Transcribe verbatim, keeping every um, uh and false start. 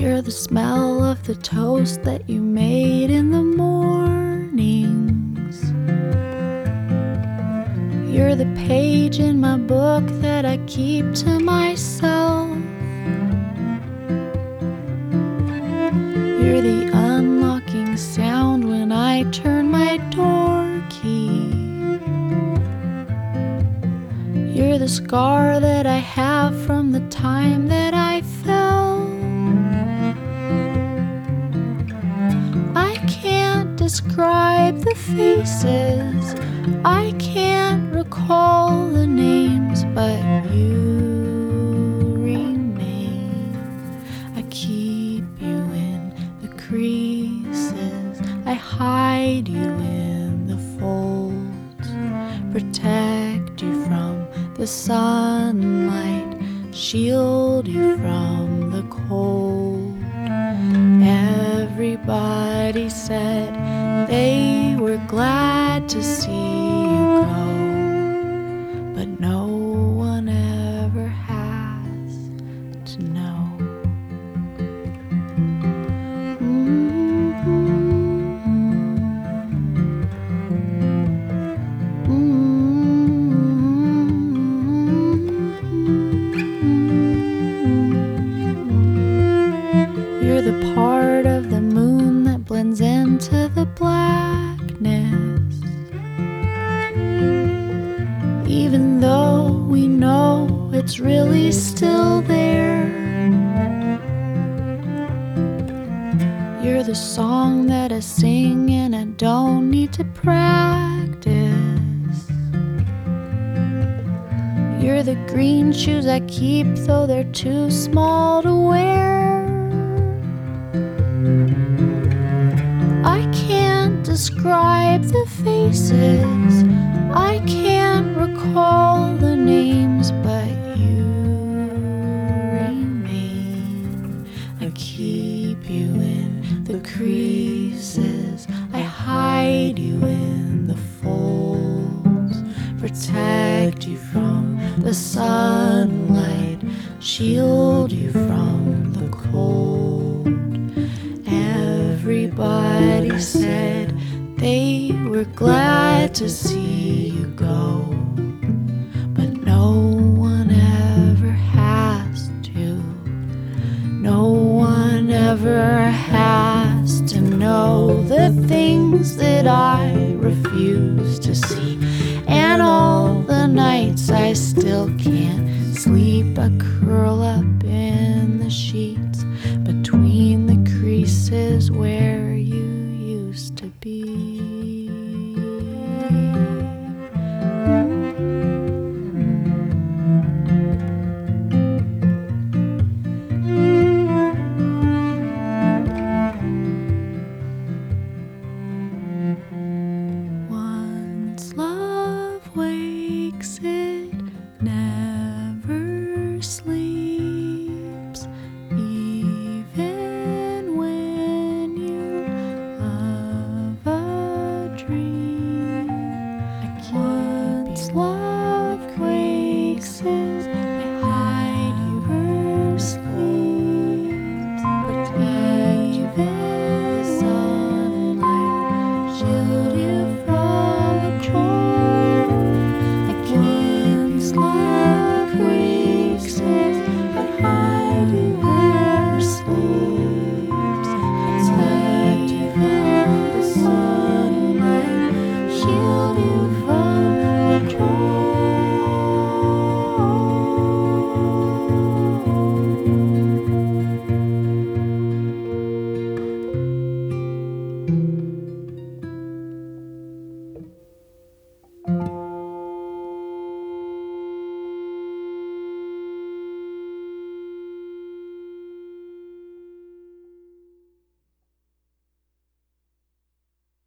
You're the smell of the toast that you made in the mornings. You're the page in my book that I keep to myself. You're the unlocking sound when I turn my door key. You're the scar that I have from the time that I fell. I can't describe the faces, I can't recall the names, but you remain. I keep you in the creases, I hide you in the folds, protect you from the sunlight, shield you from the cold. Everybody said they were glad to see you go, but no one ever has to know. Mm-hmm. Mm-hmm. You're the part of the moon that blends into the blackness. Even though we know it's really still there. You're the song that I sing and I don't need to practice. You're the green shoes I keep though they're too small to wear. I can't describe the faces, I can't recall the names, but you remain. I keep you in the creases, I hide you in the folds, protect you from the sunlight, shield you from the cold. Everybody said they were glad to see you go, but no one ever has to. No one ever has to know the things that I refuse to see. And all the nights I still can't sleep, I cry.